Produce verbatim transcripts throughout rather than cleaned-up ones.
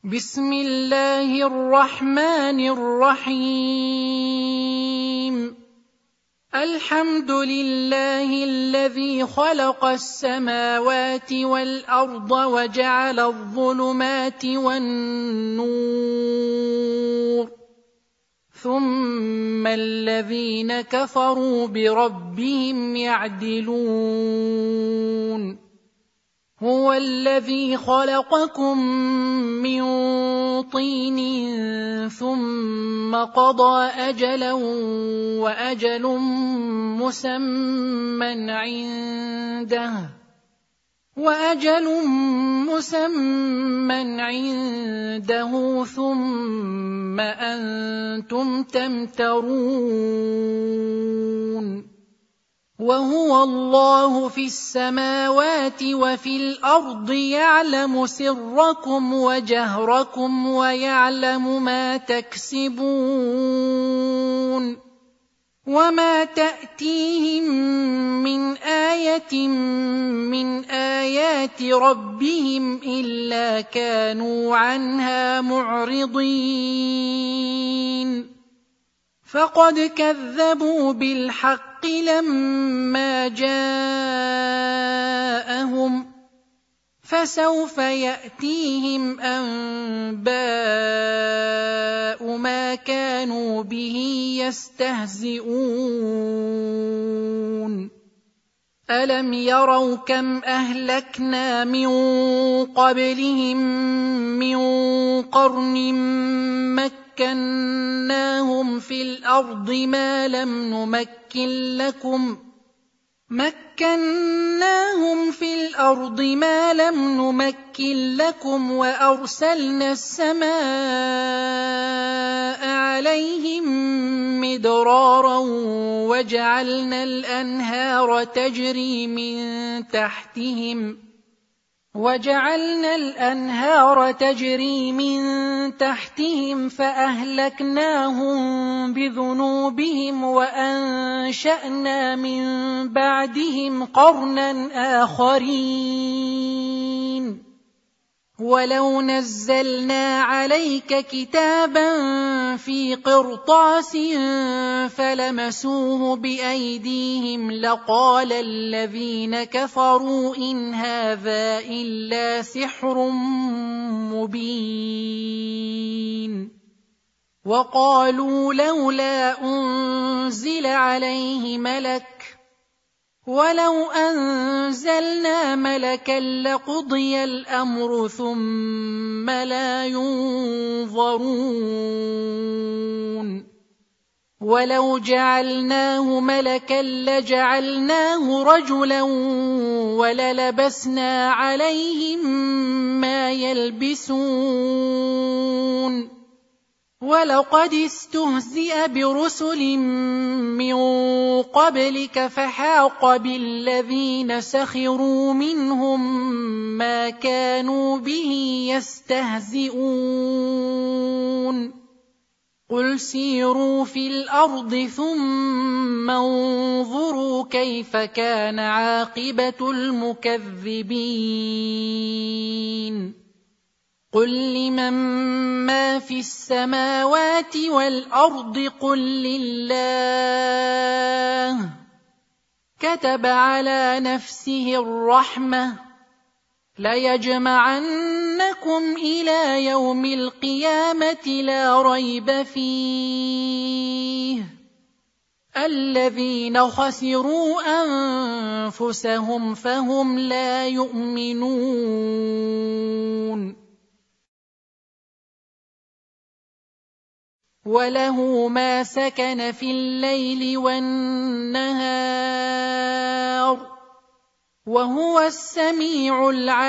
بسم الله الرحمن الرحيم الحمد لله الذي خلق السماوات والأرض وجعل الظلمات والنور ثم الذين كفروا بربهم يعدلون هو الذي خلقكم من طين ثم قضى أجلا وأجل مسمى عنده وأجل مسمى عنده ثم أنتم تمترون وهو الله في السماوات وفي الأرض يعلم سركم وجهركم ويعلم ما تكسبون وما تأتيهم من آية من آيات ربهم إلا كانوا عنها معرضين فقد كذبوا بالحق لما جاءهم فسوف يأتيهم أنباء ما كانوا به يستهزئون ألم يروا كم أهلكنا من قبلهم من قرن مكناهم في الأرض ما لم نمكن لكم مكناهم في الأرض ما لم نمكن لكم وأرسلنا السماء عليهم مدرارا وجعلنا الأنهار تجري من تحتهم وجعلنا الأنهار تجري من تحتهم فأهلكناهم بذنوبهم وأنشأنا من بعدهم قرنا آخرين ولو نزلنا عليك كتابا في قرطاس فلمسوه بأيديهم لقال الذين كفروا إن هذا إلا سحر مبين وقالوا لولا أنزل عليه ملك ولو أنزلنا ملكا لقضي الأمر ثم لا ينظرون ولو جعلناه ملكا لجعلناه رجلا وللبسنا عليهم ما يلبسون ولقد استهزئ برسل من قبلك فحاق بالذين سخروا منهم ما كانوا به يستهزئون قل سيروا في الأرض ثم انظروا كيف كان عاقبة المكذبين قل لمن ما في السماوات والأرض قل لله كتب على نفسه الرحمة ليجمعنكم إلى يوم القيامة لا ريب فيه الذين خسروا أنفسهم فهم لا يؤمنون وله ما سكن في الليل والنهار وهو السميع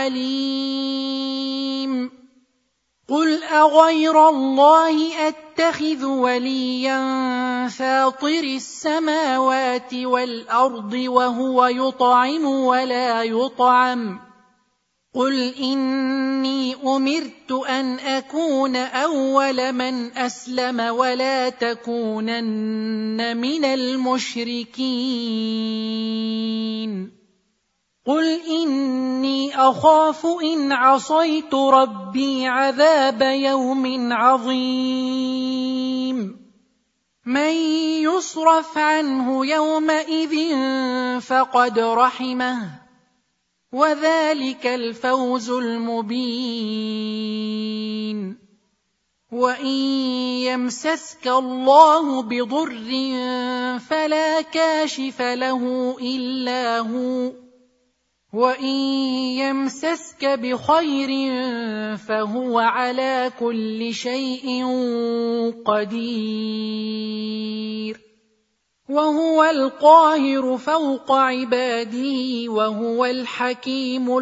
العليم قل أغير الله أتخذ وليا فاطر السماوات والأرض وهو يطعم ولا يطعم قل إني أمرت أن أكون أول من أسلم ولا تكونن من المشركين قل إني أخاف إن عصيت ربي عذاب يوم عظيم من يصرف عنه يومئذ فقد رحمه وذلك الفوز المبين وإن يمسسك الله بضر فلا كاشف له إلا هو وإن يمسسك بخير فهو على كل شيء قدير وهو القاهر فوق عباده وهو الحكيم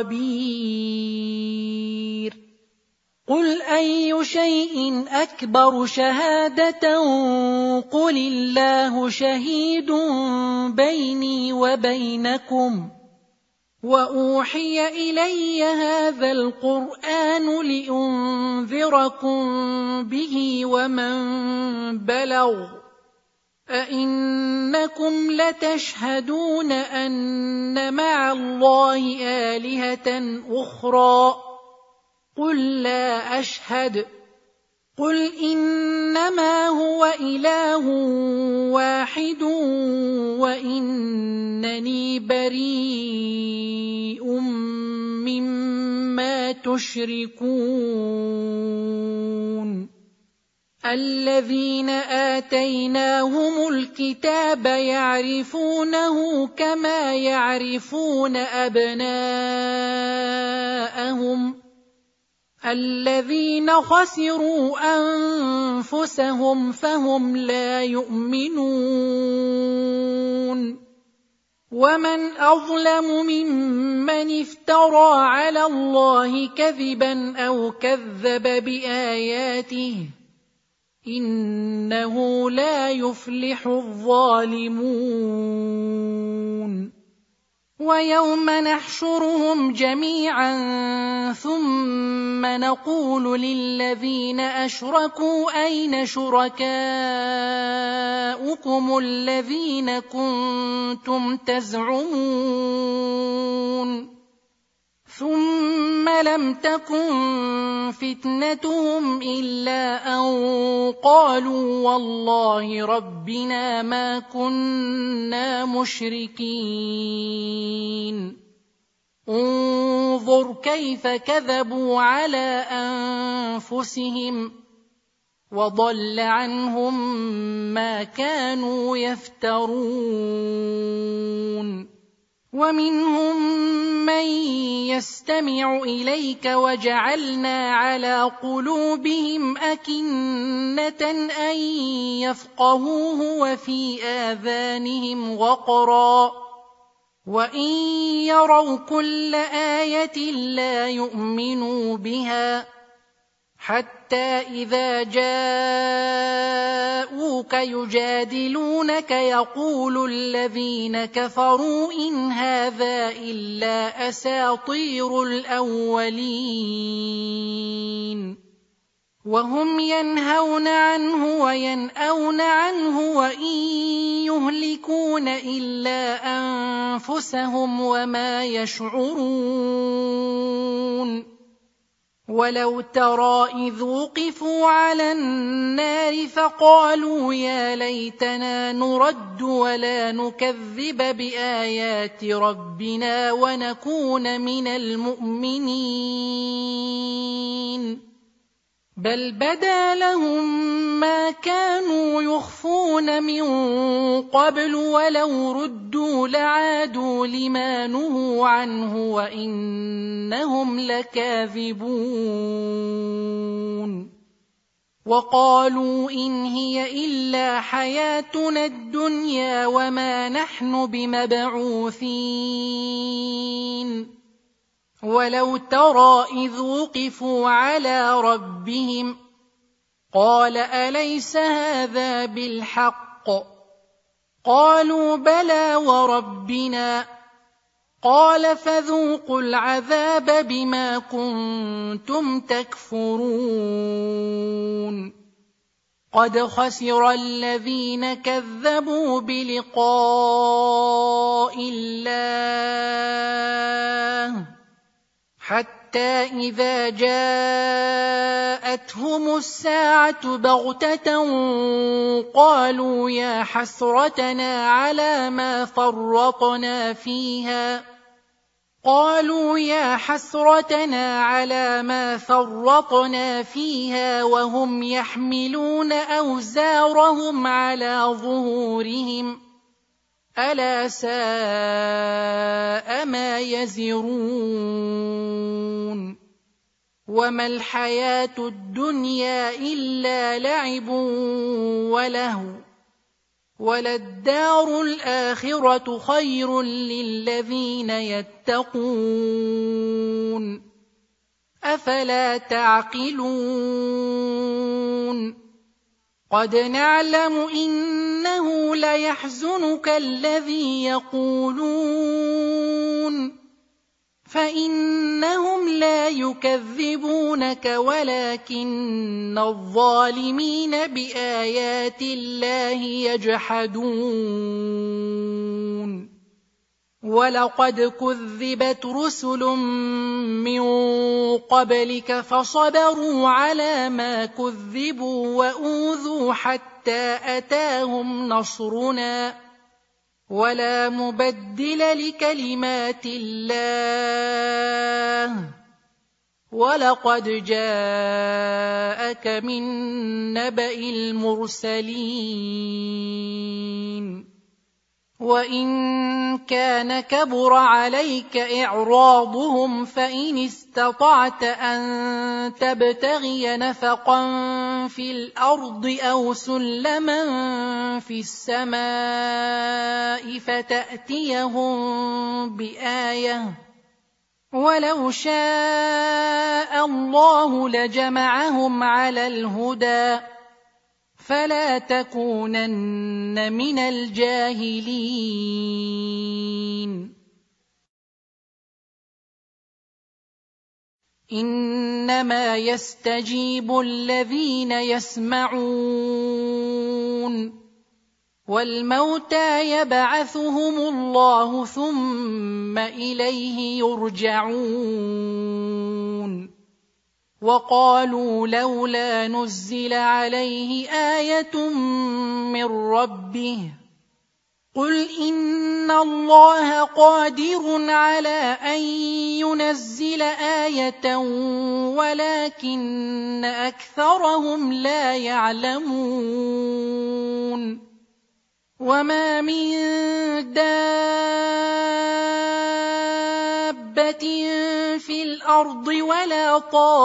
الخبير قل أي شيء أكبر شهادة قل الله شهيد بيني وبينكم وأوحي إلي هذا القرآن لأنذركم به ومن بلغ أئنكم لتشهدون أن مع الله آلهة أخرى قل لا أشهد قل إنما هو إله واحد وإنني بريء مما تشركون الذين آتيناهم الكتاب يعرفونه كما يعرفون أبناءهم الذين خسروا أنفسهم فهم لا يؤمنون ومن أظلم ممن افترى على الله كذبا أو كذب بآياته إنه لا يفلح الظالمون ويوم نحشرهم جميعا ثم نقول للذين أشركوا أين شركاؤكم الذين كنتم تزعمون ثم لم تكن فتنتهم إلا أن قالوا والله ربنا ما كنا مشركين انظر كيف كذبوا على أنفسهم وضل عنهم ما كانوا يفترون ومنهم من يستمع إليك وجعلنا على قلوبهم أكنة أن يفقهوه وفي آذانهم وقرا وإن يروا كل آية لا يؤمنوا بها حتى إذا جاءوك يجادلونك يقول الذين كفروا إن هذا إلا أساطير الأولين وهم ينهون عنه وينأون عنه وإن يهلكون إلا أنفسهم وما يشعرون ولو ترى إذ وقفوا على النار فقالوا يا ليتنا نرد ولا نكذب بآيات ربنا ونكون من المؤمنين بل بدا لهم ما كانوا يخفون من قبل ولو ردوا لعادوا لما نهوا عنه وإنهم لكاذبون وقالوا إن هي إلا حياتنا الدنيا وما نحن بمبعوثين ولو ترى إذ وقفوا على ربهم قال أليس هذا بالحق قالوا بلى وربنا قال فذوقوا العذاب بما كنتم تكفرون قد خسر الذين كذبوا بلقاء الله حتى إذا جاءتهم الساعة بغتة قالوا يا حسرتنا على ما فرطنا فيها قالوا يا حسرتنا على ما فرطنا فيها وهم يحملون أوزارهم على ظهورهم ألا ساء ما يزرون وما الحياة الدنيا إلا لعب ولهو وللدار الآخرة خير للذين يتقون أفلا تعقلون قد نعلم إنه ليحزنك الذي يقولون فإنهم لا يكذبونك ولكن الظالمين بآيات الله يجحدون ولقد كذبت رسل من قبلك فصبروا على ما كذبوا وأوذوا حتى أتاهم نصرنا ولا مبدل لكلمات الله ولقد جاءك من نبأ المرسلين وإن كان كبر عليك إعراضهم فإن استطعت أن تبتغي نفقا في الأرض أو سلما في السماء فتأتيهم بآية ولو شاء الله لجمعهم على الهدى فلا تكونن من الجاهلين إنما يستجيب الذين يسمعون والموتى يبعثهم الله ثم إليه يرجعون وقالوا لولا نزل عليه آية من ربه قل إن الله قادر على أن ينزل آية ولكن أكثرهم لا يعلمون وما من دابة في الأرض ولا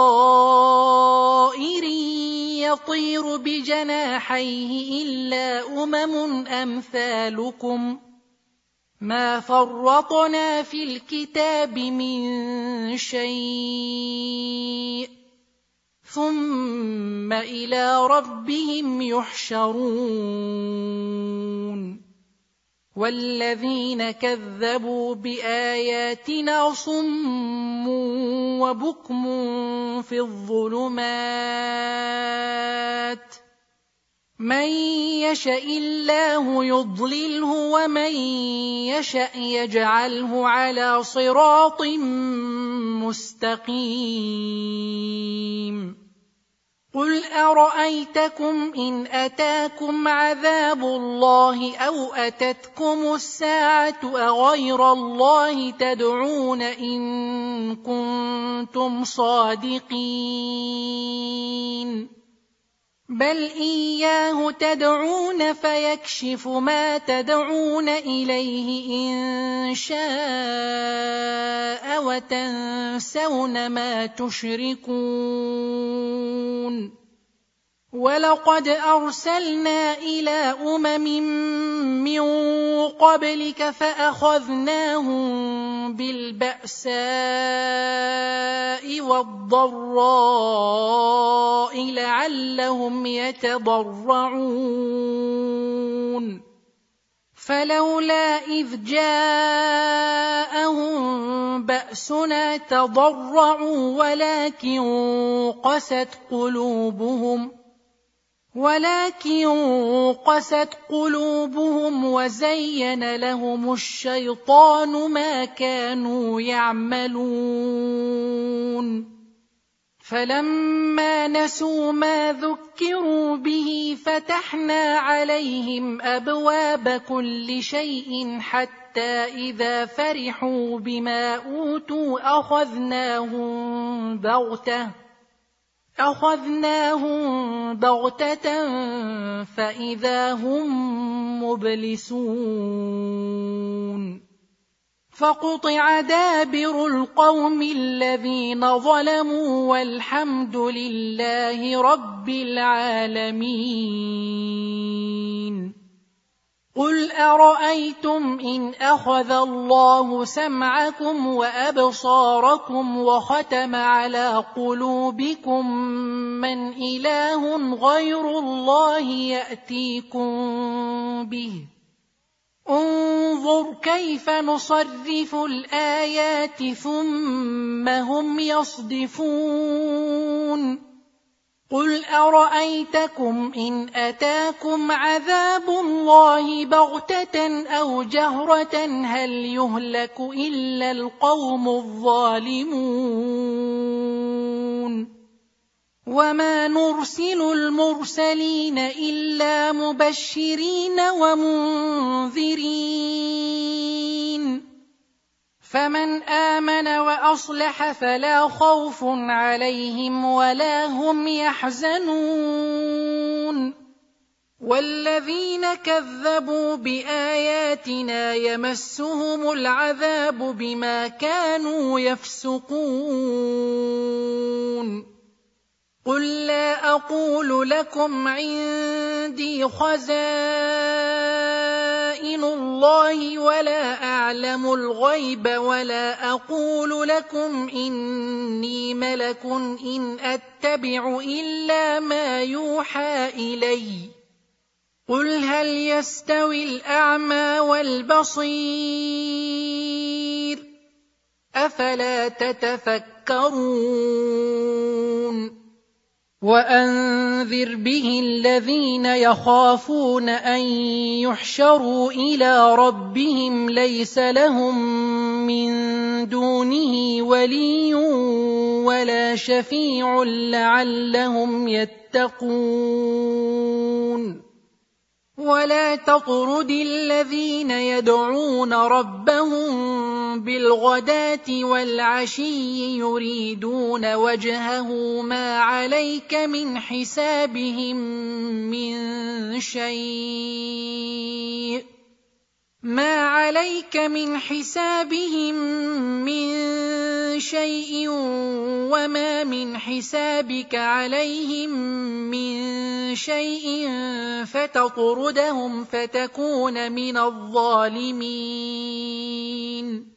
طائر يطير بجناحيه إلا أمم أمثالكم ما فرطنا في الكتاب من شيء ثم إلى ربهم يحشرون والذين كذبوا بآياتنا صم وبكم في الظلمات من يشاء الله يضلله ومن يشاء يجعله على صراط مستقيم قل أرأيتكم إن أتاكم عذاب الله أو أتتكم الساعة أغير الله تدعون إن كنتم صادقين بل إياه تدعون فيكشف ما تدعون إليه إن شاء وتنسون ما تشركون ولقد أرسلنا إلى أمم من قبلك فأخذناهم بالبأساء والضراء لعلهم يتضرعون فلولا إذ جاءهم بأسنا تضرعوا ولكن قست قلوبهم ولكن قست قلوبهم وزين لهم الشيطان ما كانوا يعملون فلما نسوا ما ذكروا به فتحنا عليهم أبواب كل شيء حتى إذا فرحوا بما أوتوا أخذناهم بغتة أخذناهم بغتة فإذا هم مبلسون فقطع دابر القوم الذين ظلموا والحمد لله رب العالمين. قل أرأيتم إن أخذ الله سمعكم وأبصاركم وختم على قلوبكم من إله غير الله يأتيكم به انظر كيف نصرف الآيات ثم هم يصدفون. قل أرأيتكم إن أتاكم عذاب الله بغتة أو جهرة هل يهلك إلا القوم الظالمون وما نرسل المرسلين إلا مبشرين ومنذرين فمن آمن وأصلح فلا خوف عليهم ولا هم يحزنون والذين كذبوا بآياتنا يمسهم العذاب بما كانوا يفسقون. قل لا أقول لكم عندي خزائن الله ولا أعلم الغيب ولا أقول لكم إني ملك إن أتبع إلا ما يوحى إلي. قل هل يستوي الأعمى والبصير أفلا تتفكرون. وأنذر به الذين يخافون أن يحشروا إلى ربهم ليس لهم من دونه ولي ولا شفيع لعلهم يتقون. ولا تطرد الذين يدعون ربهم بالغداة والعشي يريدون وجهه ما عليك من حسابهم من شيء ما عليك من حسابهم من شيء وما من حسابك عليهم من شيء فتطردهم فتكون من الظالمين.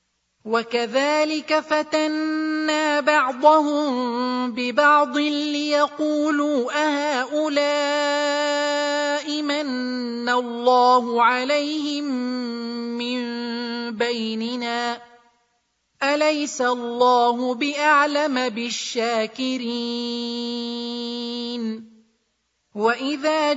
وكذلك فتنا بعضهم ببعض ليقولوا أهؤلاء من الله عليهم من بيننا أليس الله بأعلم بالشاكرين. وإذا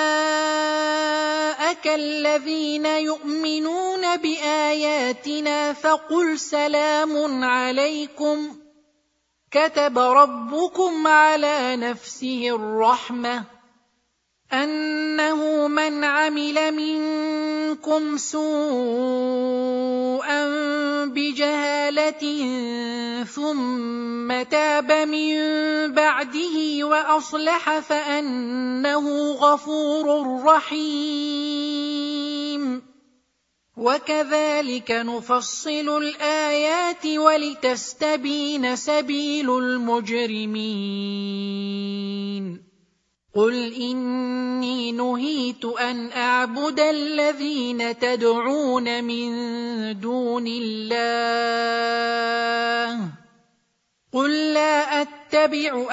جاءك الذين يؤمنون بآياتنا فقل سلام عليكم كتب ربكم على نفسه الرحمة أنه من عمل منكم سوءا بجهالة ثم تاب من بعده وأصلح فأنه غفور رحيم. وكذلك نفصل الآيات ولتستبين سبيل المجرمين. قل إني نهيت أن أعبد الذين تدعون من دون الله قل لا أتبع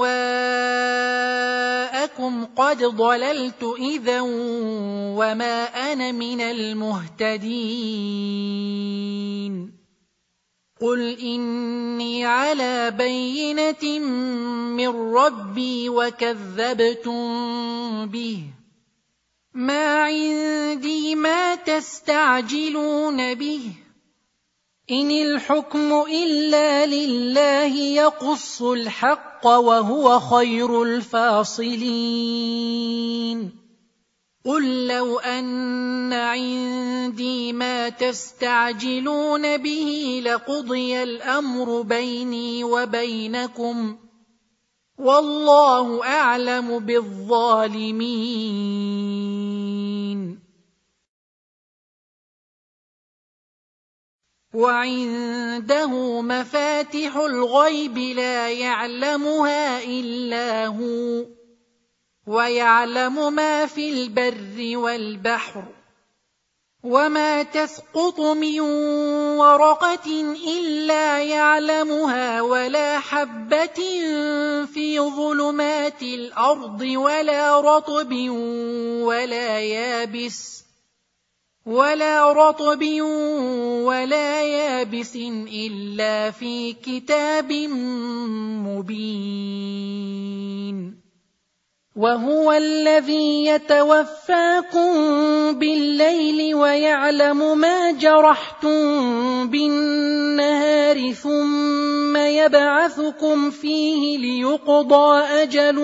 أهواءكم قد ضللت إذا وما أنا من المهتدين. قل إني على بينة من ربي وكذبتم به ما عندي ما تستعجلون به إن الحكم إلا لله يقص الحق وهو خير الفاصلين قل لو أن عندي ما تستعجلون به لقضي الأمر بيني وبينكم والله أعلم بالظالمين وعنده مفاتح الغيب لا يعلمها إلا هو ويعلم ما في البر والبحر وما تسقط من ورقة إلا يعلمها ولا حبة في ظلمات الأرض ولا رطب ولا يابس ولا رطب ولا يابس إلا في كتاب مبين وهو الذي يتوفاكم بالليل ويعلم ما جرحتم بالنهار ثم يبعثكم فيه ليقضى أجل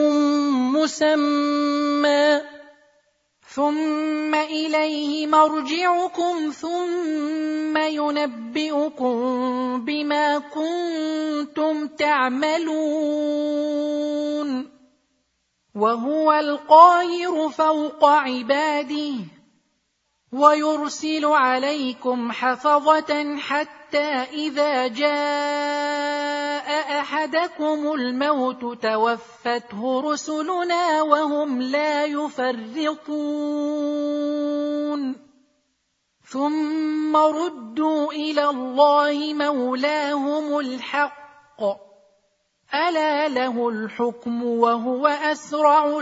مسمى ثم إليه مرجعكم ثم ينبئكم بما كنتم تعملون وهو القاهر فوق عباده ويرسل عليكم حفظة حتى إذا جاء أحدكم الموت توفته رسلنا وهم لا يفرطون ثم ردوا إلى الله مولاهم الحق ألا له الحكم وهو أسرع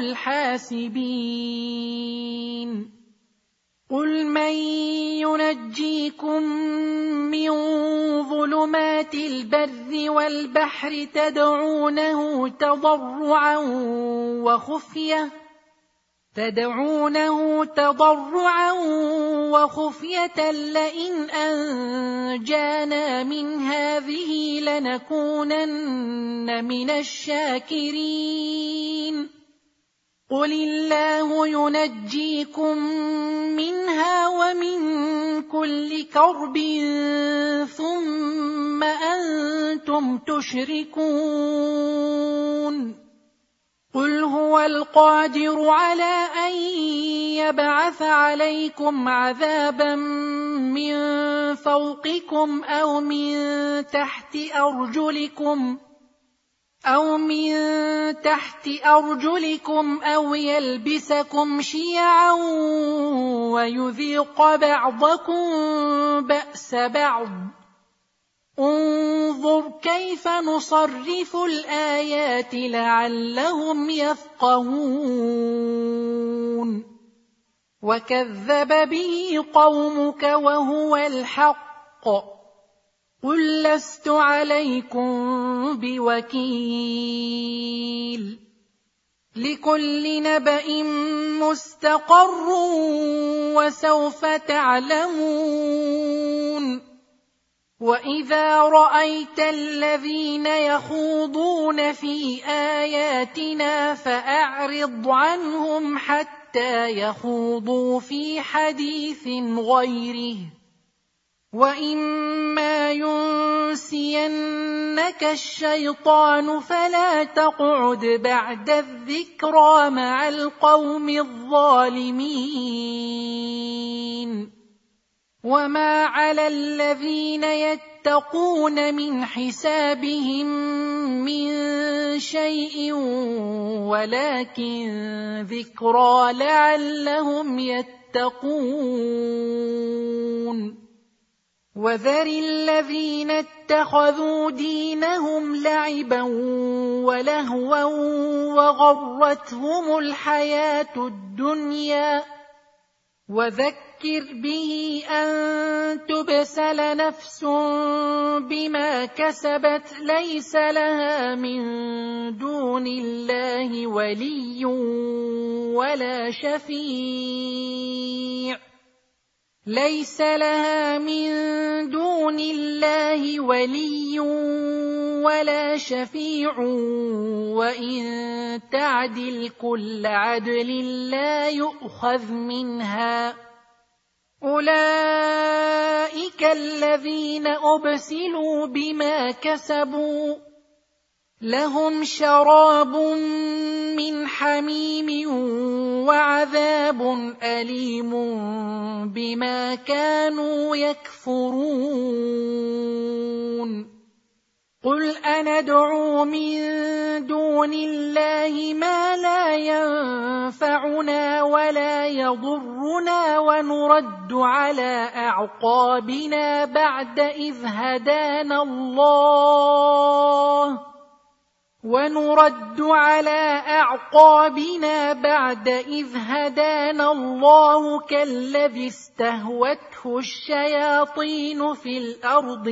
الحاسبين قل من ينجيكم من ظلمات البر والبحر تدعونه تضرعا وخفية تدعونه تضرعا وخفية لئن أنجانا من هذه لنكونن من الشاكرين قل الله ينجيكم منها ومن كل كرب ثم أنتم تشركون قل هو القادر على أن يبعث عليكم عذابا من فوقكم أو من تحت أرجلكم أو من تحت أرجلكم أو يلبسكم شيعا ويذيق بعضكم بأس بعض انظر كيف نصرف الآيات لعلهم يفقهون وكذب به قومك وهو الحق قل لست عليكم بوكيل لكل نبأ مستقر وسوف تعلمون وإذا رأيت الذين يخوضون في آياتنا فأعرض عنهم حتى يخوضوا في حديث غيره وإما ينسينك الشيطان فلا تقعد بعد الذكرى مع القوم الظالمين وما على الذين يتقون من حسابهم من شيء ولكن ذكرى لعلهم يتقون وذر الذين اتخذوا دينهم لعبا ولهوا وغرتهم الحياة الدنيا وذكر فذكر به أن تبسل نفس بما كسبت ليس لها من دون الله ولي ولا شفيع ليس لها من دون الله ولي ولا شفيع وإن تعدل كل عدل لا يؤخذ منها أولئك الذين أبسلوا بما كسبوا لهم شراب من حميم وعذاب أليم بما كانوا يكفرون قل أندعو من دون الله ما لا ينفعنا ولا يضرنا ونرد على أعقابنا بعد إذ هدانا الله ونرد على أعقابنا بعد إذ هدانا الله كالذي استهوته الشياطين في الأرض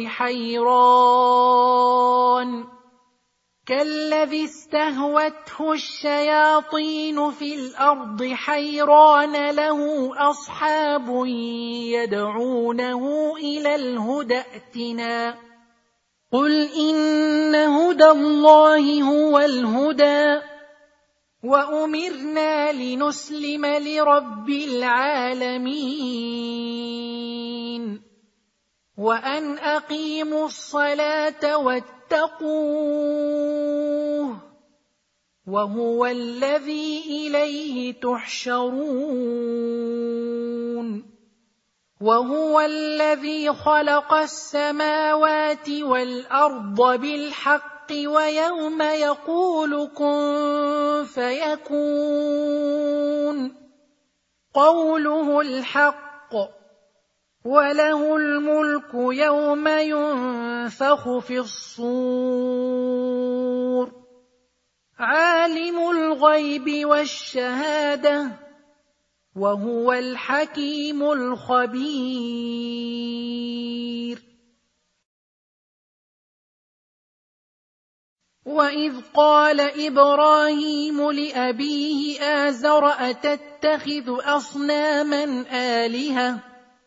حيران كالذي استهوته الشياطين في الأرض حيران له أصحاب يدعونه إلى الهدى ائتنا قل إن هدى الله هو الهدى وأمرنا لنسلم لرب العالمين وأن أقيموا الصلاة واتقوه وهو الذي إليه تحشرون وهو الذي خلق السماوات والأرض بالحق ويوم يقول كن فيكون قوله الحق وله الملك يوم ينفخ في الصور عالم الغيب والشهادة وهو الحكيم الخبير وإذ قال إبراهيم لأبيه آزر أتتخذ أصناما آلهة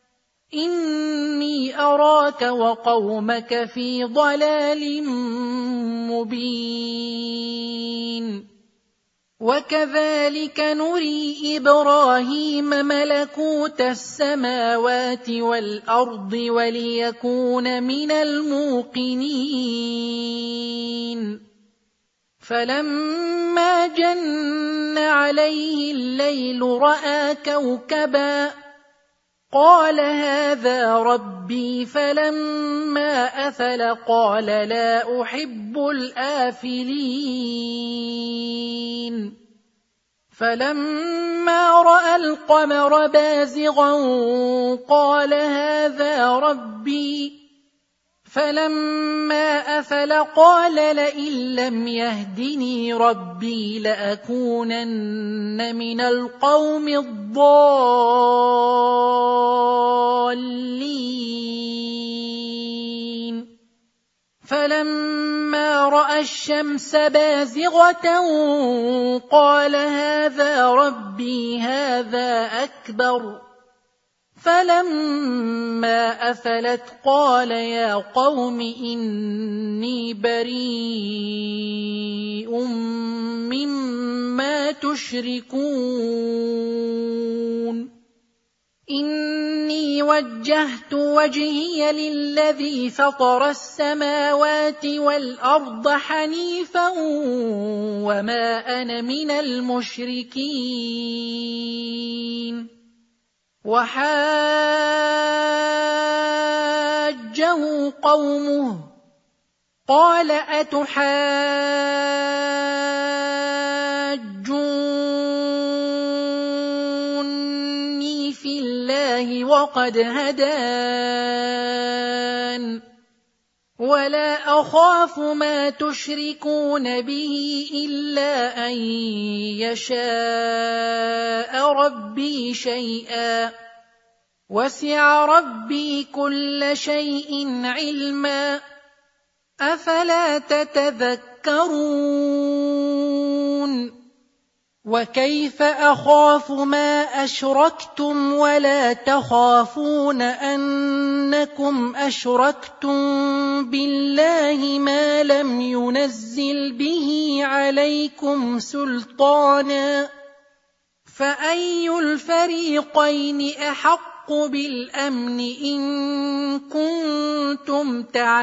إني أراك وقومك في ضلال مبين وكذلك نري إبراهيم ملكوت السماوات والأرض وليكون من الموقنين فلما جن عليه الليل رأى كوكبا قال هذا ربي فلما أفل قال لا أحب الآفلين فلما رأى القمر بازغا قال هذا ربي فلما أفل قال لئن لم يهدني ربي لأكونن من القوم الضالين فلما رأى الشمس بازغة قال هذا ربي هذا أكبر فلما أفلت قال يا قوم إني بريء مما تشركون إني وجهت وجهي للذي فطر السماوات والأرض حنيفا وما أنا من المشركين وحاجه قومه قال أتحاجوني في الله وقد هدان ولا أخاف ما تشركون به إلا أن يشاء ربي شيئا وسع ربي كل شيء علما أفلا تتذكرون وكيف أخاف ما أشركتم ولا تخافون أنكم أشركتم بالله ما لم ينزل به عليكم سلطانا فأي الفريقين أحق بالأمن إن كنتم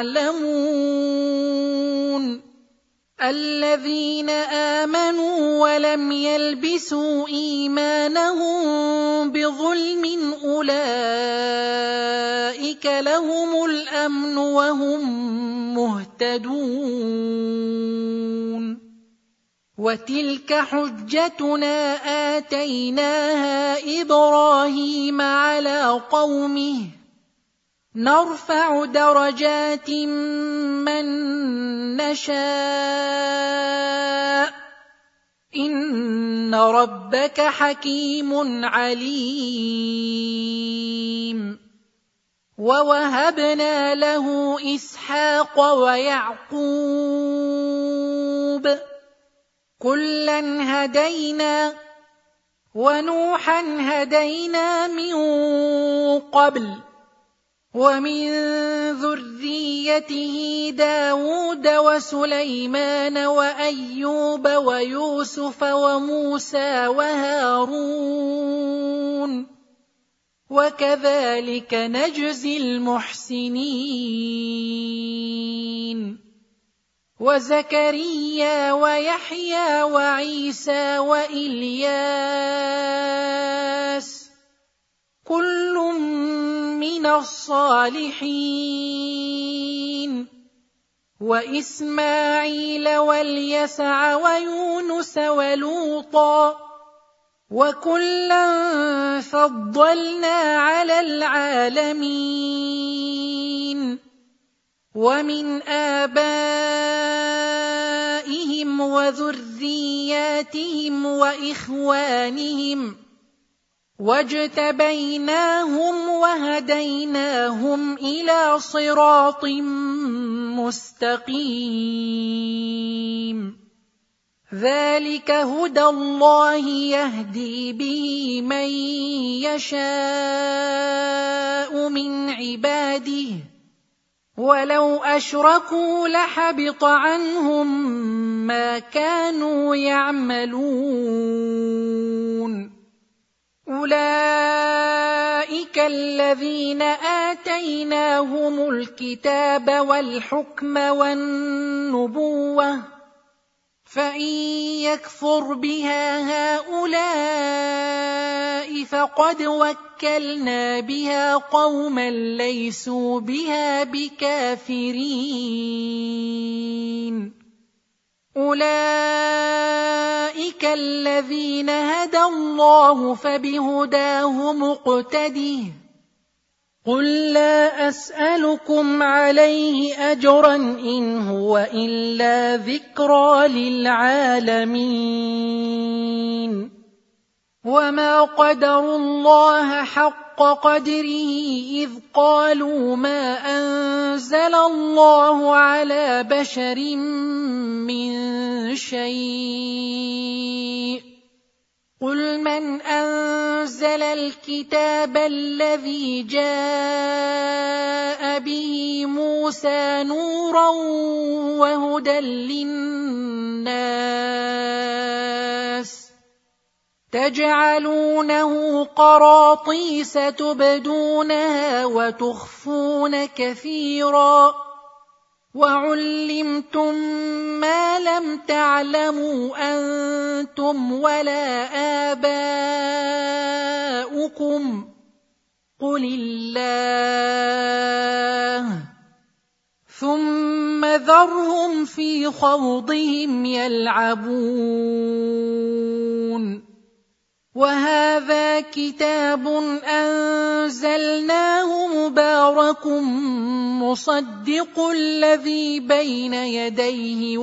تعلمون الذين آمنوا ولم يلبسوا إيمانهم بظلم أولئك لهم الأمن وهم مهتدون وتلك حجتنا آتيناها إبراهيم على قومه نرفع درجات من نشاء إن ربك حكيم عليم ووهبنا له إسحاق ويعقوب كلا هدينا ونوحا هدينا من قبل ومن ذريته داود وسليمان وأيوب ويوسف وموسى وهارون وكذلك نجزي المحسنين وزكريا ويحيى وعيسى وإلياس كل من الصالحين وإسماعيل واليسع ويونس ولوطا وكلا فضلنا على العالمين ومن آبائهم وذرياتهم وإخوانهم واجتبيناهم وهديناهم إلى صراط مستقيم ذلك هدى الله يهدي به من يشاء من عباده ولو أشركوا لحبط عنهم ما كانوا يعملون أولئك الذين آتيناهم الكتاب والحكم والنبوة فإن يكفر بها هؤلاء فقد وكلنا بها قوما ليسوا بها بكافرين أولئك الذين هدى الله فبهداه مقتده قل لا أسألكم عليه أجرا إن هو إلا ذكرى للعالمين وما قدروا الله حق قدره إذ قالوا ما أنزل الله على بشر من شيء قل من أنزل الكتاب الذي جاء به موسى نورا وهدى للناس تجعلونه قراطيس تبدونها وتخفون كثيرا وعلمتم ما لم تعلموا أنتم ولا آباؤكم قل الله ثم ذرهم في خوضهم يلعبون وهذا كتاب أنزلناه مبارك مصدق الذي بين يديه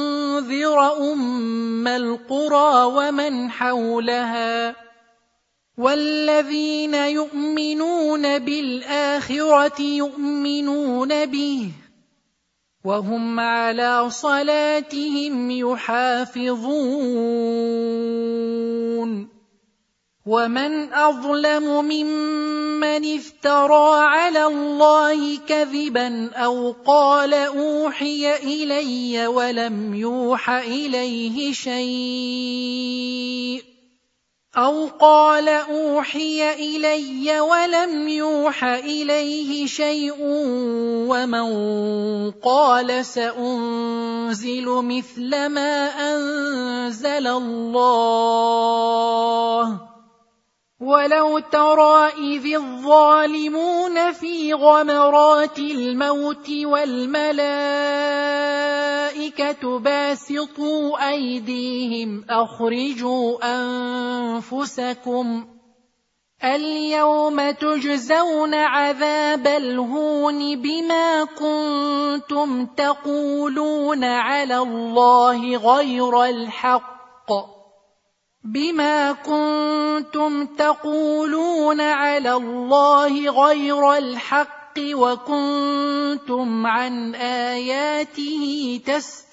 ولتنذر أم القرى ومن حولها والذين يؤمنون بالآخرة يؤمنون به وهم على صلاتهم يحافظون ومن أظلم ممن افترى على الله كذبا أو قال أوحي إلي ولم يوح إليه شيء أو قال أوحي إلي ولم يوح إليه شيء ومن قال سأنزل مثل ما أنزل الله ولو ترى إذ الظالمون في غمرات الموت والملائكة باسطوا أيديهم أخرجوا أنفسكم اليوم تجزون عذاب الهون بما كنتم تقولون على الله غير الحق بما كنتم تقولون على الله غير الحق وكنتم عن آياته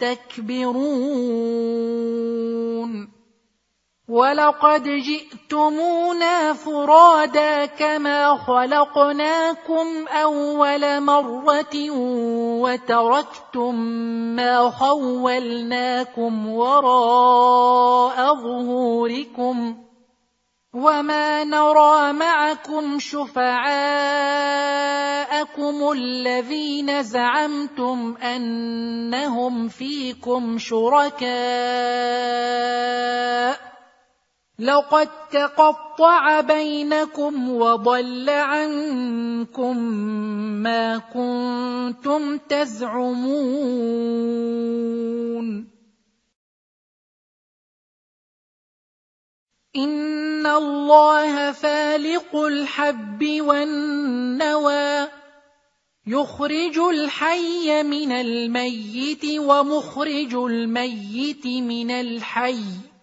تستكبرون ولقد جئتمونا فرادا كما خلقناكم أول مرة وتركتم ما خولناكم وراء ظهوركم وما نرى معكم شفعاءكم الذين زعمتم أنهم فيكم شركاء لقد تقطع بينكم وضل عنكم ما كنتم تزعمون إن الله فالق الحب والنوى يخرج الحي من الميت ومخرج الميت من الحي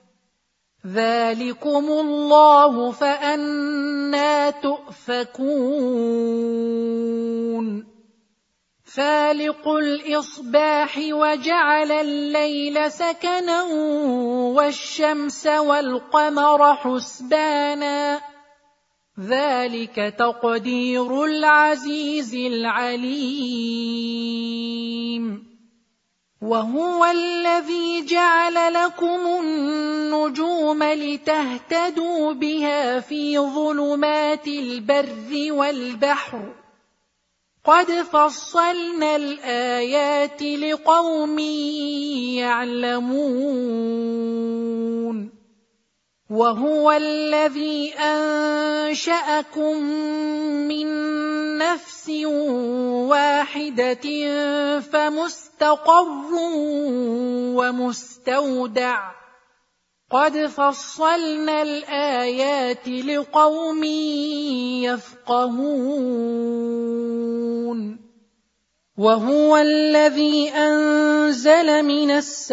ذلكم الله فأنى تؤفكون فالق الإصباح وجعل الليل سكنا والشمس والقمر حسبانا ذلك تقدير العزيز العليم وهو الذي جعل لكم النجوم لتهتدوا بها في ظلمات البر والبحر قد فصلنا الآيات لقوم يعلمون وهو الذي أنشأكم من نفس واحدة فمستقر ومستودع قد فصلنا الآيات لقوم يفقهون وهو الذي أنزل من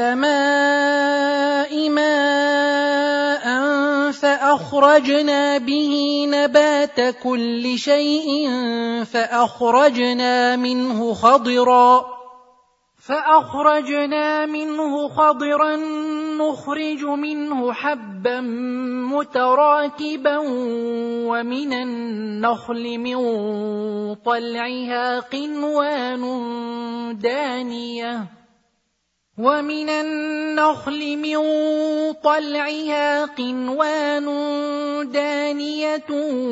السماء ماء فأخرجنا به نبات كل شيء فأخرجنا منه خضرا فأخرجنا منه خضرا نخرج منه حبا متراكبا ومن النخل من طلعها قنوان دانية ومن النخل من طلعها قنوان دانية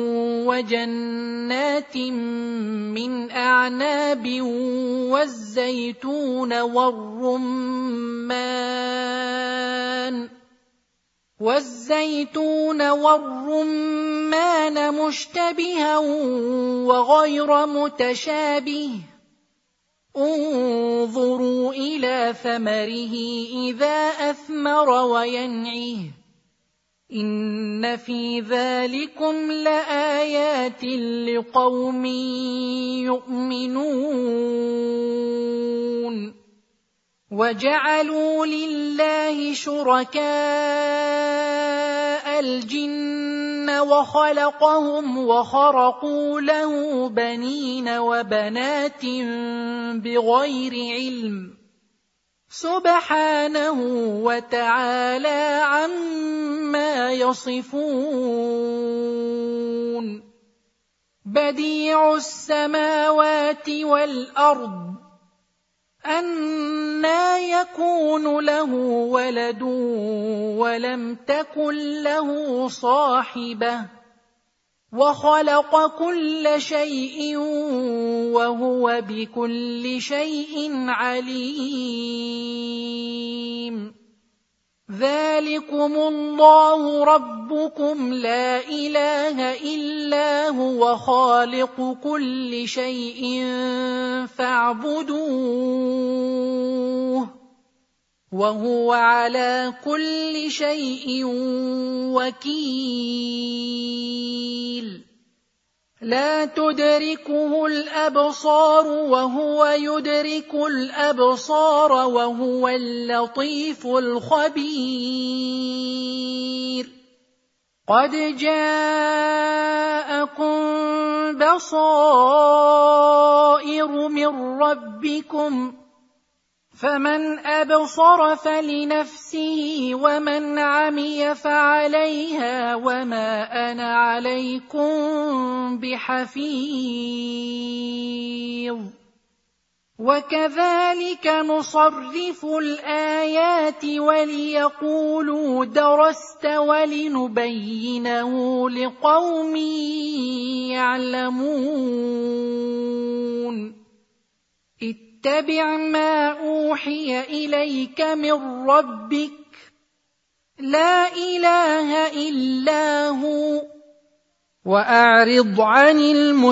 وجنات من أعناب والزيتون والرمان والزيتون والرمان مشتبها وغير متشابه انظروا إلى ثمره إذا أثمر وينعه إن في ذلكم لآيات لقوم يؤمنون وجعلوا لله شركاء الجن وخلقهم وخرقوا له بنين وبنات بغير علم سبحانه وتعالى عما يصفون بديع السماوات والأرض أنى يكون له ولد ولم تكن له صاحبة وخلق كل شيء وهو بكل شيء عليم ذلكم الله ربكم لا إله إلا هو خالق كل شيء فاعبدوه وهو على كل شيء وكيل لا تدركه الأبصار وهو يدرك الأبصار وهو اللطيف الخبير قد جاءكم بصائر من ربكم فمن أبصر فلنفسه ومن عمي فعليها وما أنا عليكم بحفيظ وكذلك نصرف الآيات وليقولوا درست ولنبينه لقوم يعلمون اتبع ما أوحي إليك من ربك لا إله إلا هو وأعرض عن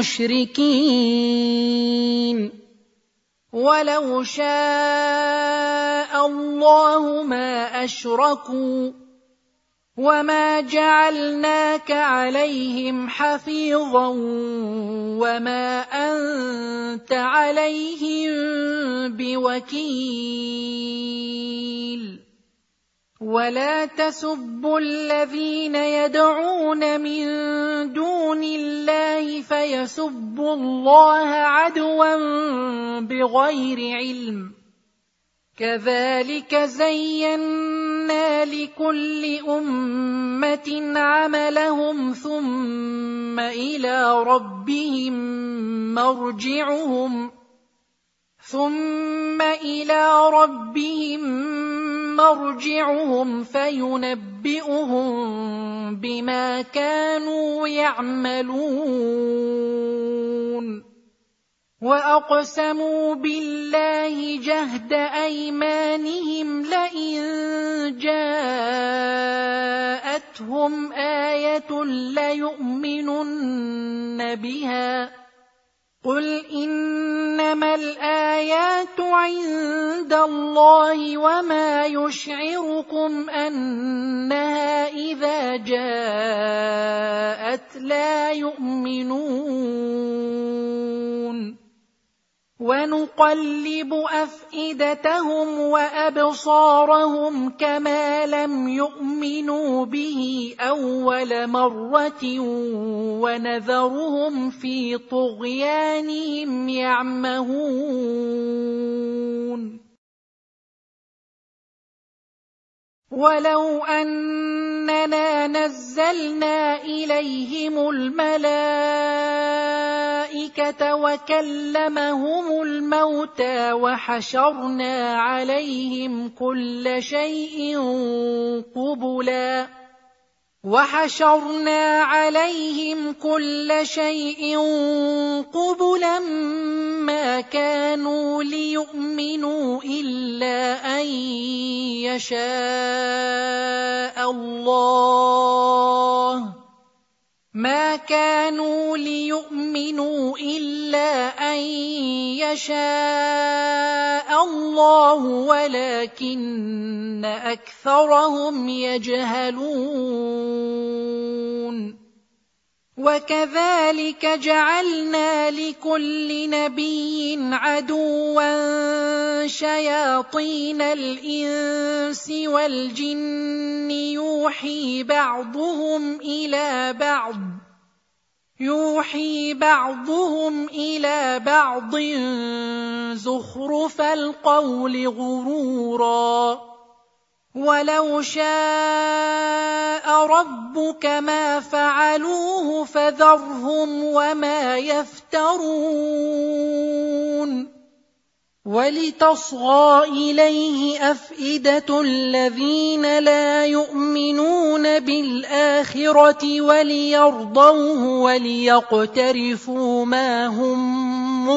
المشركين ولو شاء الله ما أشركوا وما جعلناك عليهم حفيظا وما أنت عليهم بوكيل ولا تسبوا الذين يدعون من دون الله فيسبوا الله عدوا بغير علم كذلك زينا لكل أمة عملهم ثم إلى ربهم مرجعهم ثم إلى ربهم مرجعهم فينبئهم بما كانوا يعملون وأقسموا بالله جهد أيمانهم لئن جاءتهم آية ليؤمنن بها قل إنما الآيات عند الله وما يشعركم أنها إذا جاءت لا يؤمنون ونقلب أفئدتهم وأبصارهم كما لم يؤمنوا به أول مرة ونذرهم في طغيانهم يعمهون ولو أننا نزلنا إليهم الملائكة وكلمهم الموتى وحشرنا عليهم كل شيء قبلا وحشرنا عليهم كل شيء قبلا ما كانوا ليؤمنوا إلا أن يشاء الله ما كانوا ليؤمنوا إلا أن يشاء الله ولكن أكثرهم يجهلون وكذلك جعلنا لكل نبي عدوا شياطين الإنس والجن يوحي يوحي بعضهم إلى بعض يوحي بعضهم إلى بعض زخرف القول غرورا ولو شاء ربك ما فعلوه فذرهم وما يفترون ولتصغى إليه أفئدة الذين لا يؤمنون بالآخرة وليرضوه وليقترفوا ما هم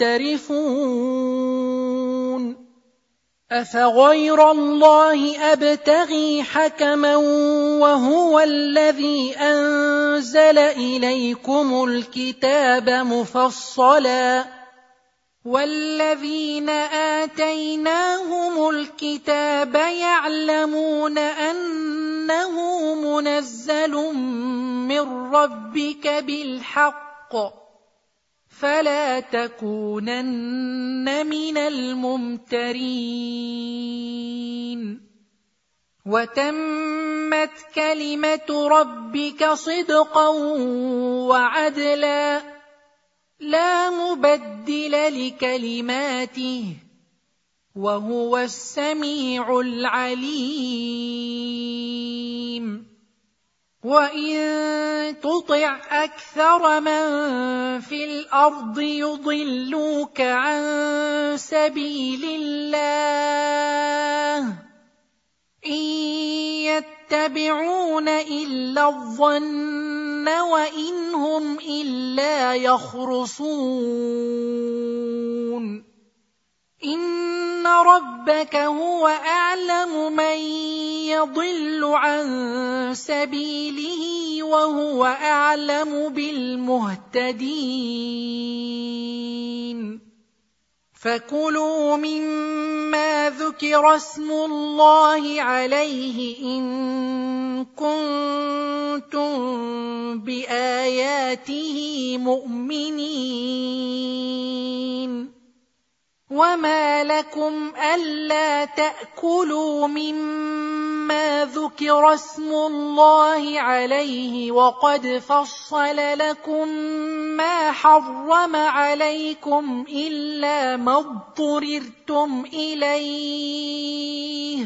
مقترفون أفغير الله أبتغي حكما وهو الذي أنزل إليكم الكتاب مفصلا والذين آتيناهم الكتاب يعلمون أنه منزل من ربك بالحق فلا تكونن من الممترين وتمت كلمة ربك صدقا وعدلا لا مبدل لكلماته وهو السميع العليم وإن تطع أكثر من في الأرض يضلوك عن سبيل الله إن يتبعون إلا الظن وإن هم إلا يخرصون إن ربك هو أعلم من يضل عن سبيله وهو أعلم بالمهتدين فكلوا مما ذكر اسم الله عليه إن كنتم بآياته مؤمنين وما لكم ألا تأكلوا مما ذكر اسم الله عليه وقد فصل لكم ما حرم عليكم إلا ما اضطررتم إليه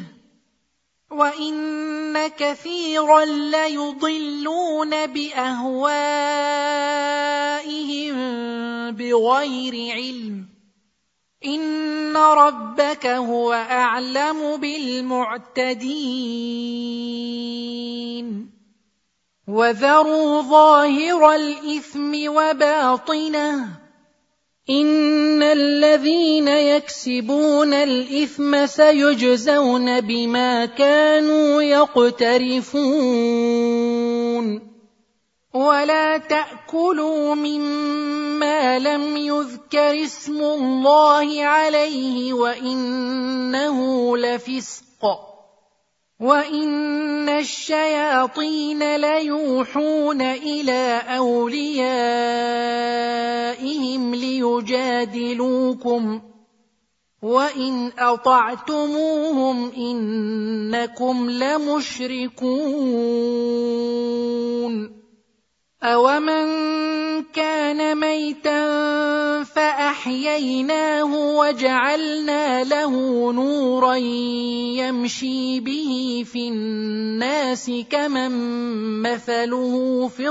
وإن كثيرا ليضلون بأهوائهم بغير علم إن ربك هو أعلم بالمعتدين وذروا ظاهر الإثم وباطنه إن الذين يكسبون الإثم سيجزون بما كانوا يقترفون ولا تأكلوا مما لم يذكر اسم الله عليه وإنه لفسق وإن الشياطين ليوحون إلى أوليائهم ليجادلوكم وإن أطعتموهم إنكم لمشركون أَوَمَنْ كَانَ مَيْتًا فَأَحْيَيْنَاهُ وَجَعَلْنَا لَهُ نُورًا يَمْشِي بِهِ فِي النَّاسِ كَمَنْ مَثَلُهُ فِي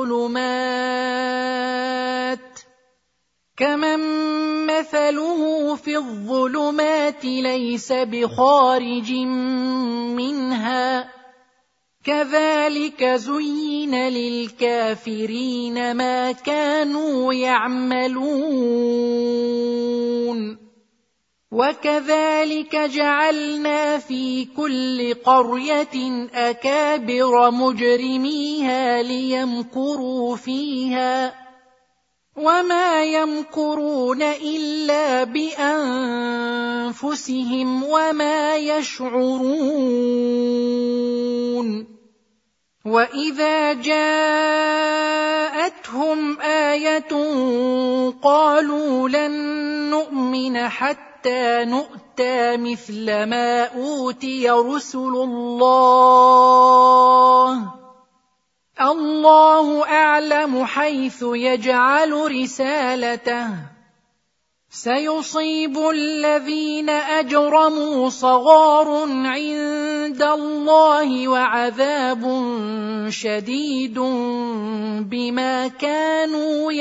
الظُّلُمَاتِ كَمَنْ مَثَلُهُ في الظُّلُمَاتِ لَيْسَ بِخَارِجٍ مِنْهَا كذلك زين للكافرين ما كانوا يعملون وكذلك جعلنا في كل قرية أكابر مجرميها ليمكروا فيها وما يمكرون إلا بأنفسهم وما يشعرون وإذا جاءتهم آية قالوا لن نؤمن حتى نؤتى مثل ما أوتي رسل الله يعلم حيث يجعل رسالته سيصيب الذين أجرموا صغار عند الله وعذاب شديد بما كانوا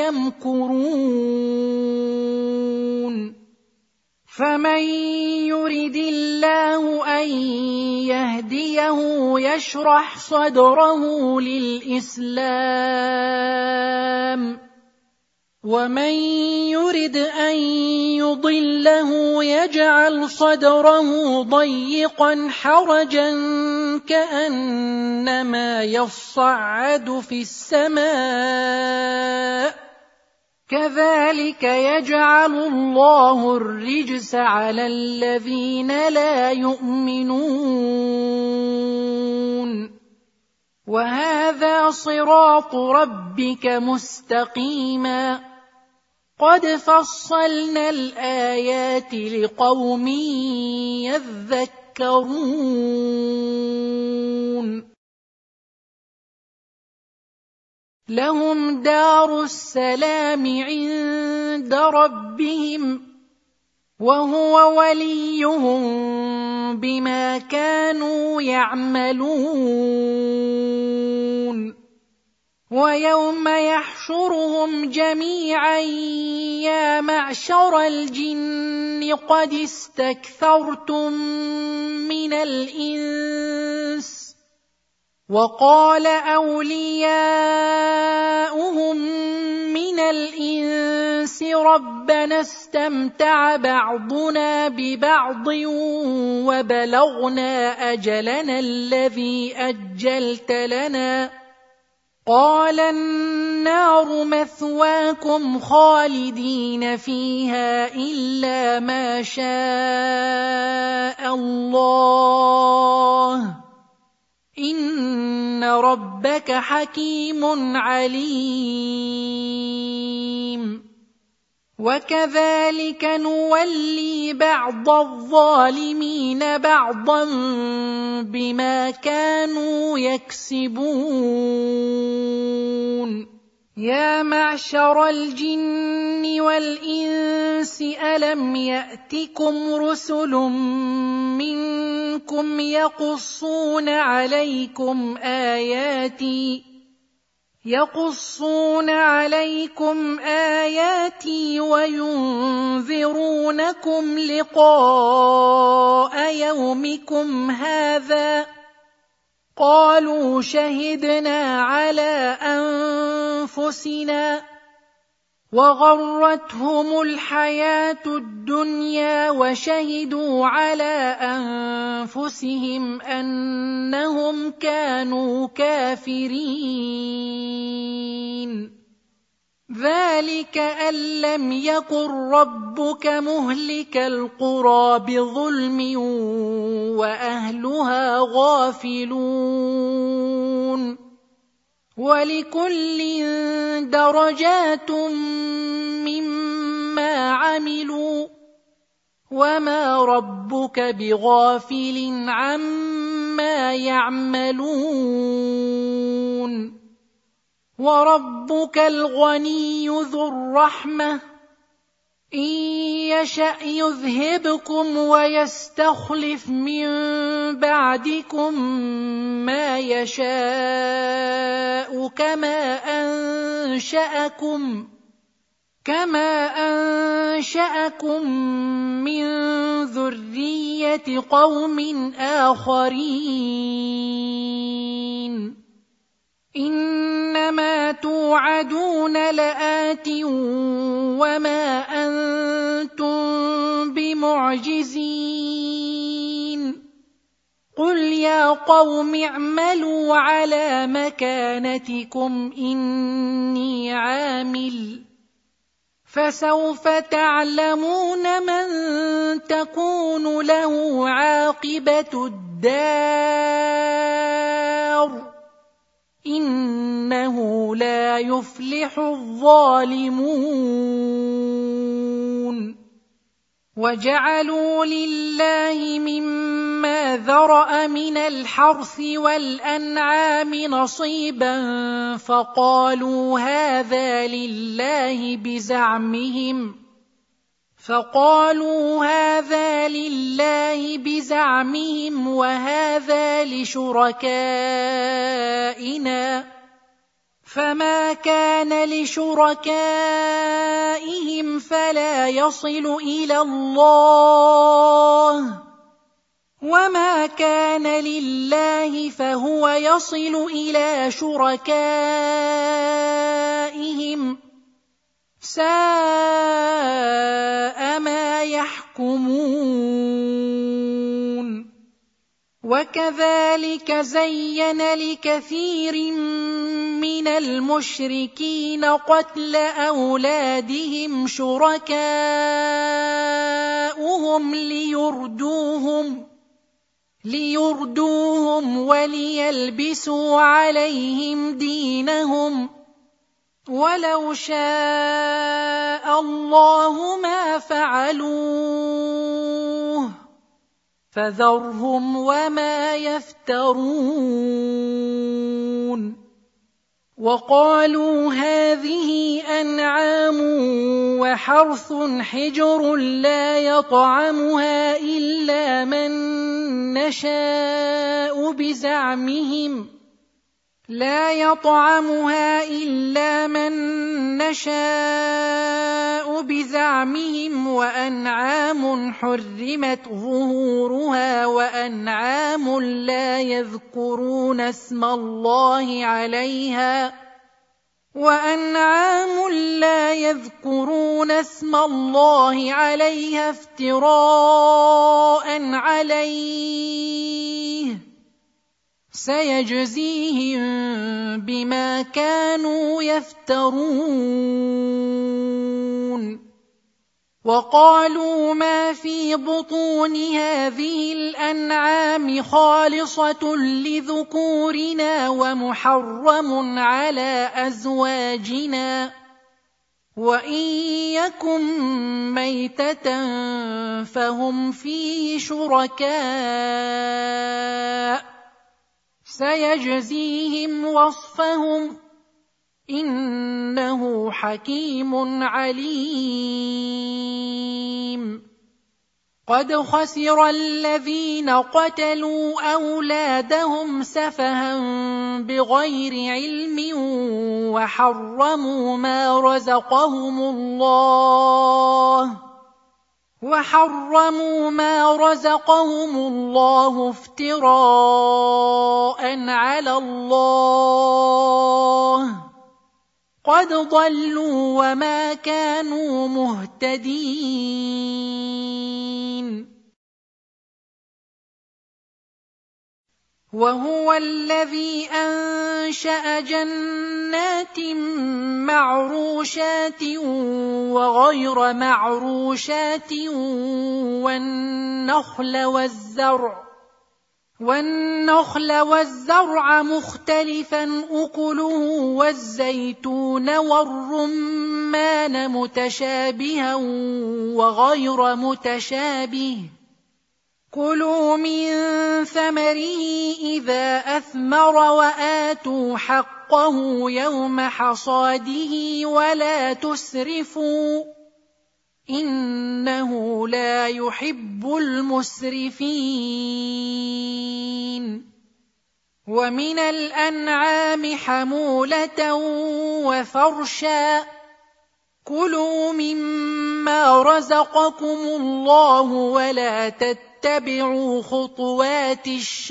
يمكرون فمن يرد الله أن يهديه يشرح صدره للإسلام ومن يرد أن يضله يجعل صدره ضيقا حرجا كأنما يصعد في السماء كذلك يجعل الله الرجس على الذين لا يؤمنون وهذا صراط ربك مستقيما قد فصلنا الآيات لقوم يذكرون لهم دار السلام عند ربهم وهو وليهم بما كانوا يعملون ويوم يحشرهم جميعا يا معشر الجن قد استكثرتم من الإنس وقال أولياؤهم من الإنس ربنا استمتع بعضنا ببعض وبلغنا أجلنا الذي أجلت لنا قال النار مثواكم خالدين فيها إلا ما شاء الله إن ربك حكيم عليم وكذلك نولي بعض الظالمين بعضا بما كانوا يكسبون يا معشر الجن والإنس ألم يأتكم رسل منكم يقصون عليكم آياتي يقصون عليكم آياتي وينذرونكم لقاء يومكم هذا قالوا شهدنا على أنفسنا وغرتهم الحياة الدنيا وشهدوا على أنفسهم أنهم كانوا كافرين ذلك أن لم يكن ربك مهلك القرى بظلم وأهلها غافلون ولكل درجات مما عملوا وما ربك بغافل عما يعملون وربك الغني ذو الرحمة إن يشأ يذهبكم ويستخلف من بعدكم ما يشاء كما أنشأكم كما أنشأكم من ذرية قوم آخرين إنما توعدون لآت وما أنتم بمعجزين قل يا قوم اعملوا على مكانتكم إني عامل فسوف تعلمون من تكون له عاقبة الدار إنه لا يفلح الظالمون وجعلوا لله مما مما ذرأ من الحرث والأنعام نصيبا فقالوا هذا لله بزعمهم فقالوا هذا لله بزعمهم وهذا لشركائنا فما كان لشركائهم فلا يصل إلى الله وما كان لله فهو يصل إلى شركائهم ساء ما يحكمون. وكذلك زين لكثير من المشركين قتل أولادهم شركاؤهم ليردوهم ليردوهم وليلبسوا عليهم دينهم ولو شاء الله ما فعلوه فذرهم وما يفترون. وقالوا هذه أنعام وحرث حجر لا يطعمها إلا من نشاء بزعمهم لا يطعمها إلا من نشاء بزعمهم وأنعام حرمت ظهورها وأنعام لا يذكرون اسم الله عليها وأنعام لا يذكرون اسم الله عليها افتراء عليه سيجزيهم بما كانوا يفترون. وقالوا ما في بطون هذه الأنعام خالصة لذكورنا ومحرم على أزواجنا وإن يكن ميتة فهم فيه شركاء سيجزيهم وصفهم إنه حكيم عليم. قد خسر الذين قتلوا أولادهم سفها بغير علم وحرموا ما رزقهم الله وحرموا ما رزقهم الله افتراء على الله قد ضلوا وما كانوا مهتدين. وهو الذي أنشأ جنات معروشات وغير معروشات والنخل والزرع والنخل والزرع مختلفا أكله والزيتون والرمان متشابها وغير متشابه كلوا من ثمره إذا أثمر وآتوا حقه يوم حصاده ولا تسرفوا إنه لا يحب المسرفين. ومن الأنعام حمولة وفرشا كلوا مما رزقكم الله ولا تتبعوا خطوات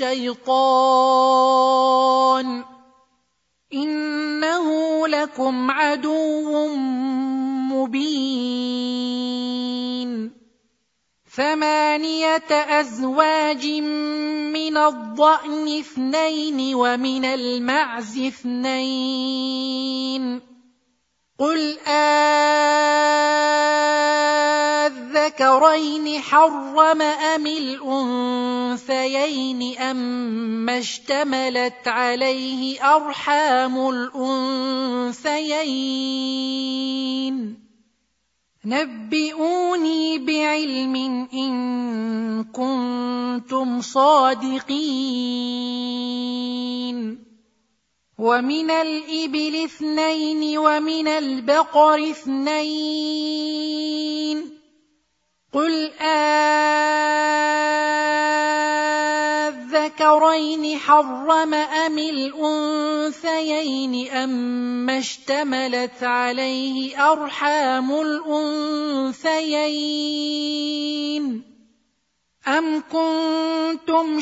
الشيطان إنه لكم عدو مبين. ثمانية أزواج من الضأن اثنين ومن المعز اثنين قل أذكرين حرم أم الأنثيين أم اشتملت عليه أرحام الأنثيين نبئوني بعلم إن كنتم صادقين ومن الإبل اثنين ومن البقر اثنين قل أذكرين حرم أم الأنثيين أم اشتملت عليه أرحام الأنثيين أم كنتم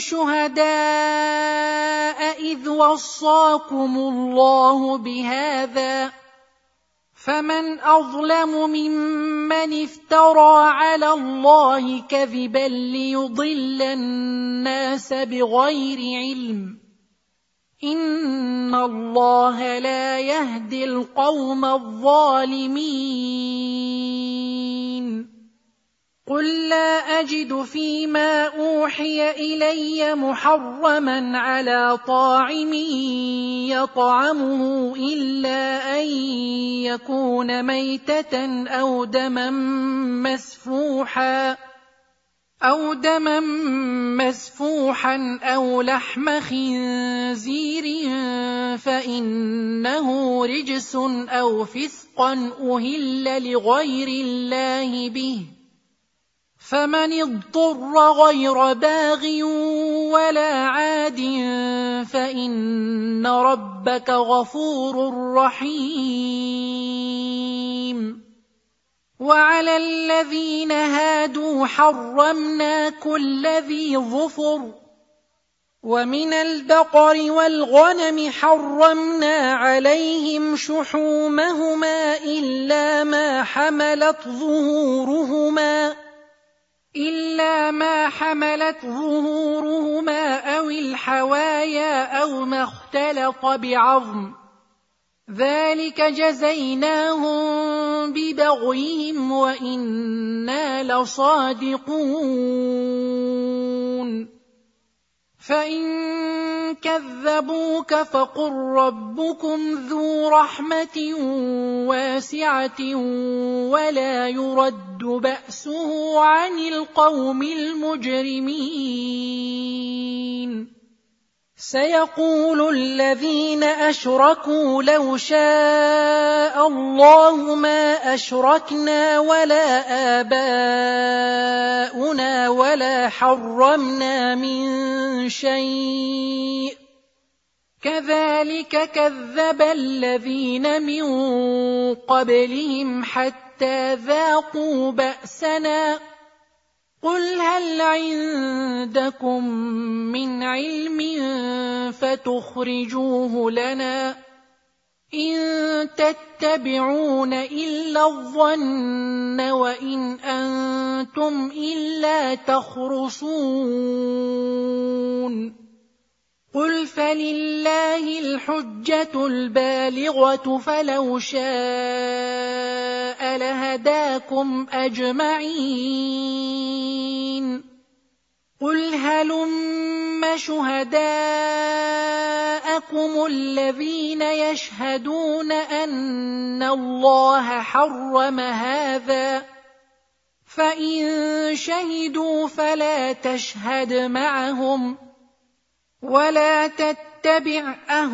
شهداء إذ وصاكم الله بهذا فمن أظلم ممن افترى على الله كذبا ليضل الناس بغير علم إن الله لا يهدي القوم الظالمين قل لا أجد فيما أوحي إلي محرما على طاعم يطعمه إلا أن يكون ميتة أو دما مسفوحا أو دما مسفوحا أو لحم خنزير فإنه رجس أو فسقا أهل لغير الله به فمن اضطر غير باغ ولا عاد فإن ربك غفور رحيم وعلى الذين هادوا حرمنا كل ذي ظفر ومن البقر والغنم حرمنا عليهم شحومهما إلا ما حملت ظهورهما إلا ما حملت ظهورهما أو الحوايا أو ما اختلط بعظم ذلك جزيناهم ببغيهم وإنا لصادقون فإن كذبوك فقل ربكم ذو رحمة واسعة ولا يرد بأسه عن القوم المجرمين سيقول الذين أشركوا لو شاء الله ما أشركنا ولا آباؤنا ولا حرمنا من شيء كذلك كذب الذين من قبلهم حتى ذاقوا بأسنا قل هل عندكم من علم فتخرجوه لنا إن تتبعون إلا الظن وإن أنتم إلا تخرصون قل فلله الحجة البالغة فلو شاء لهداكم أجمعين قل هلم شهداءكم الذين يشهدون أن الله حرم هذا فإن شهدوا فلا تشهد معهم ولا تتبع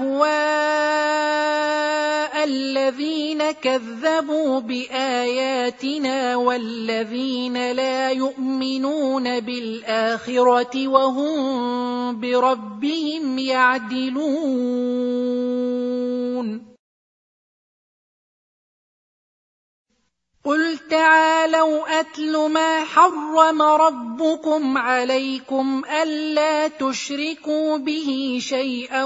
أهواء الذين كذبوا بآياتنا والذين لا يؤمنون بالآخرة وهم بربهم يعدلون قل تعالوا أتل ما حرم ربكم عليكم ألا تشركوا به شيئا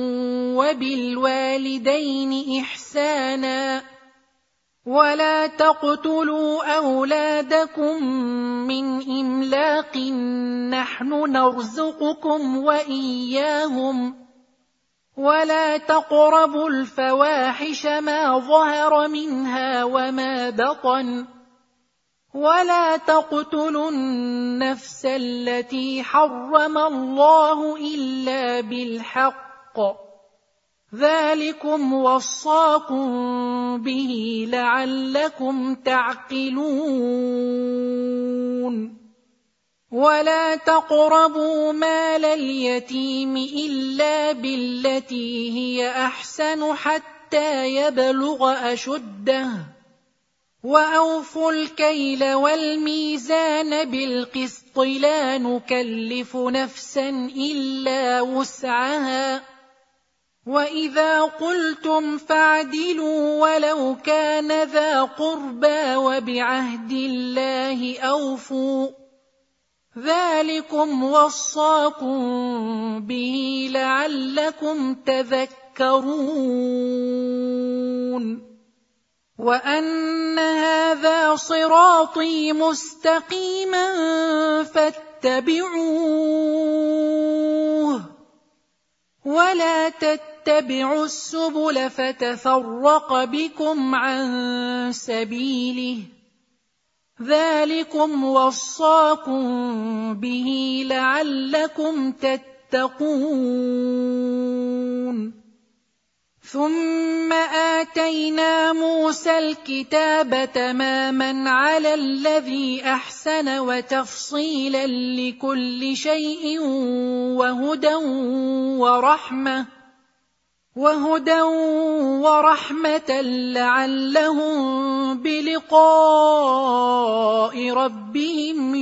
وبالوالدين إحسانا ولا تقتلوا أولادكم من إملاق نحن نرزقكم وإياهم ولا تقربوا الفواحش ما ظهر منها وما بطن ولا تقتلوا النفس التي حرم الله إلا بالحق ذلكم وصاكم به لعلكم تعقلون ولا تقربوا مال اليتيم إلا بالتي هي أحسن حتى يبلغ أشده وأوفوا الكيل والميزان بالقسط لا نكلف نفسا إلا وسعها وإذا قلتم فاعدلوا ولو كان ذا قربى وبعهد الله أوفوا ذلكم وصاكم به لعلكم تذكرون وأن هذا صراطي مستقيما فاتبعوه ولا تتبعوا السبل فتفرق بكم عن سبيله ذلكم وصاكم به لعلكم تتقون ثم آتينا موسى الكتاب تماما على الذي أحسن وتفصيلا لكل شيء وهدى ورحمة وهدى ورحمة لعلهم بلقاء ربهم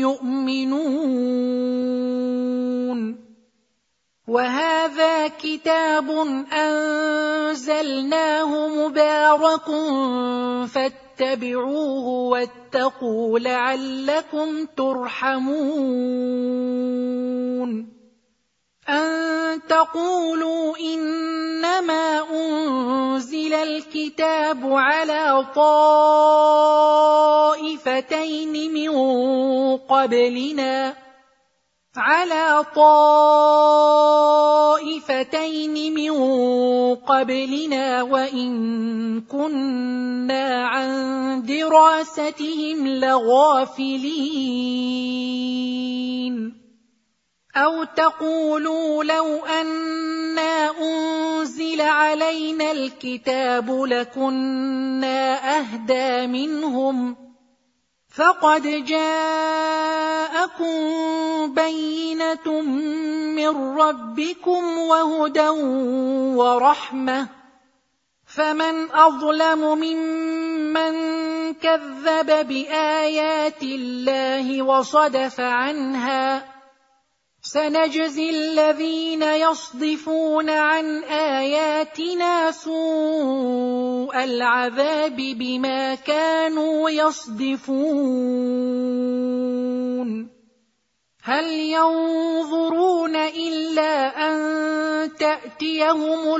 يؤمنون وهذا كتاب أنزلناه مبارك فاتبعوه واتقوا لعلكم ترحمون أن تقولوا إنما أنزل الكتاب على طائفتين من قبلنا على طائفتين من قبلنا وإن كنا عن دراستهم لغافلين أو تقولوا لو أنا أنزل علينا الكتاب لكنا أهدى منهم فقد جاءكم بينة من ربكم وهدى ورحمة فمن أظلم ممن كذب بآيات الله وصدف عنها سنجزي الذين يصدفون عن آياتنا سوء العذاب بما كانوا يصدفون هل ينظرون إلا أن تأتيهم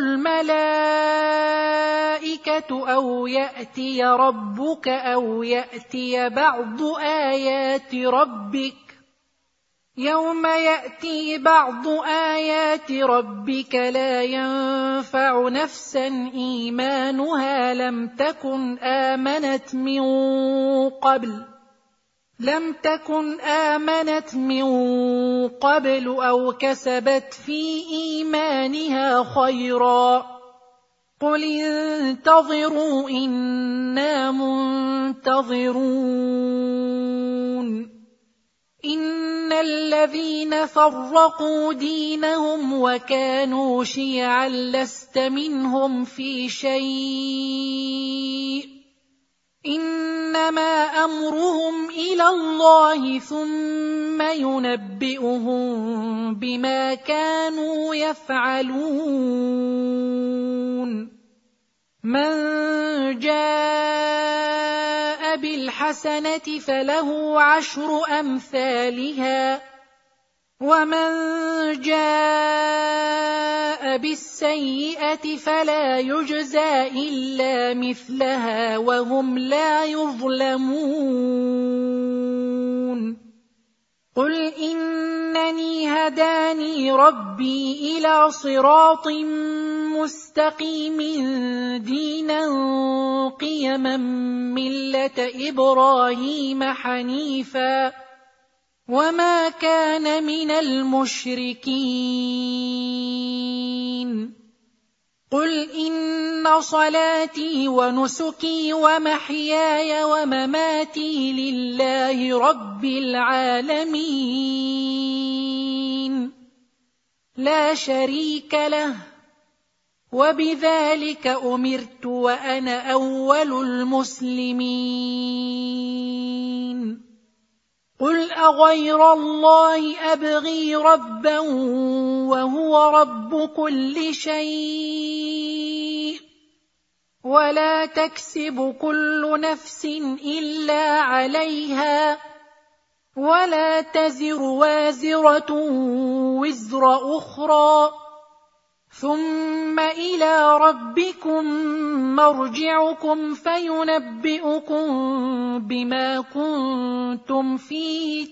الملائكة أو يأتي ربك أو يأتي بعض آيات ربك يوم يأتي بعض آيات ربك لا ينفع نفسا إيمانها لم تكن آمنت من قبل لم تكن آمنت من قبل أو كسبت في إيمانها خيرا قل انتظروا إنا منتظرون إن الذين فرقوا دينهم وكانوا شيعا لست منهم في شيء إنما أمرهم إلى الله ثم ينبئهم بما كانوا يفعلون من جاء بالحسنة فله عشر أمثالها ومن جاء بالسيئة فلا يجزى إلا مثلها وهم لا يظلمون قل إنني هداني ربي إلى صراط مستقيم دينا قيما ملة إبراهيم حنيفا وما كان من المشركين قل إن صلاتي ونسكي ومحياي ومماتي لله رب العالمين لا شريك له وبذلك أمرت وأنا أول المسلمين قل أغير الله أبغي ربا وهو رب كل شيء ولا تكسب كل نفس إلا عليها ولا تزر وازرة وزر أخرى ثم إلى ربكم مرجعكم فينبئكم بما كنتم فيه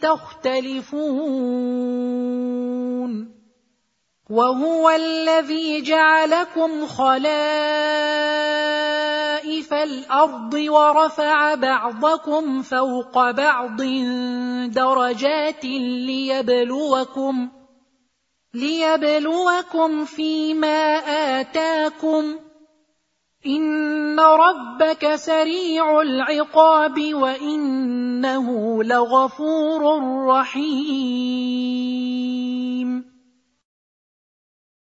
تختلفون وهو الذي جعلكم خلائف الأرض ورفع بعضكم فوق بعض درجات ليبلوكم ليبلوكم فيما آتاكم إن ربك سريع العقاب وإنه لغفور رحيم